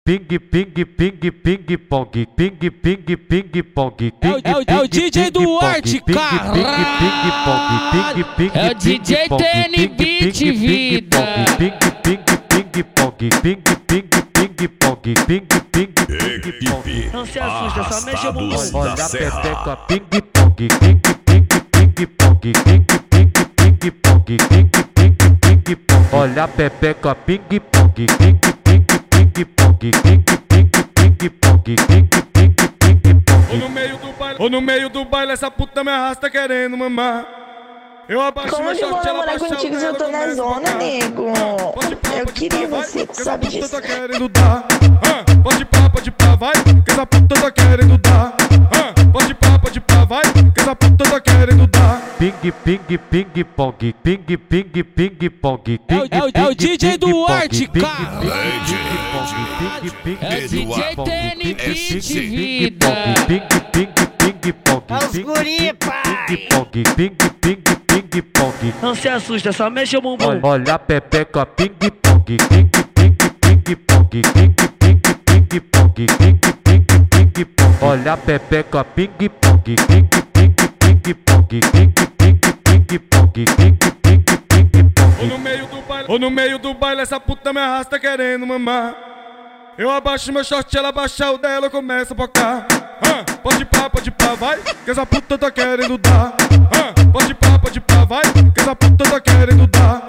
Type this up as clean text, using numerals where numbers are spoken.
Ping ping ping ping pong, ping ping ping pong. É o DJ Duarte, caralho. É o DJ TN Beat Vida. Ping ping ping pong, ping ping pong, ping ping pong. Não se assusta, só mexe o bumbum. Olha a pepeca, ping pong, ping ping pong, ping ping pong, ping pong. Olha a pepeca, ping pong, ping ping pong, ping pong. Ou no meio do baile, essa puta me arrasta querendo mamar. Eu abaixo Como meu que eu vou short, ela namorar baixa contigo o se eu tô dela, na começa a zona, focar. nego? Eu queria você, tu sabe que essa disso. puta tá querendo dar. Pode pá, vai, que essa puta tá querendo dar. Pode pá, vai, que essa puta tá querendo dar. Ping ping ping pong, ping ping ping pong. É o DJ Duarte, caralho. É o DJ TN Beat Vida. Ping ping pong. Os guri, pai. Ping pong. Não se assusta, só mexe o bumbum. Olha a pepeca, ping pong, ping pong, ping pong, ping pong. Olha a pepeca, ping pong, ping pong, ping pong. Ou no meio do baile, essa puta me arrasta querendo mamar. Eu abaixo meu short, ela baixa o dela, começa a focar. Pode pá, vai, que essa puta tá querendo dar. Pode pá, vai, que essa puta tá querendo dar.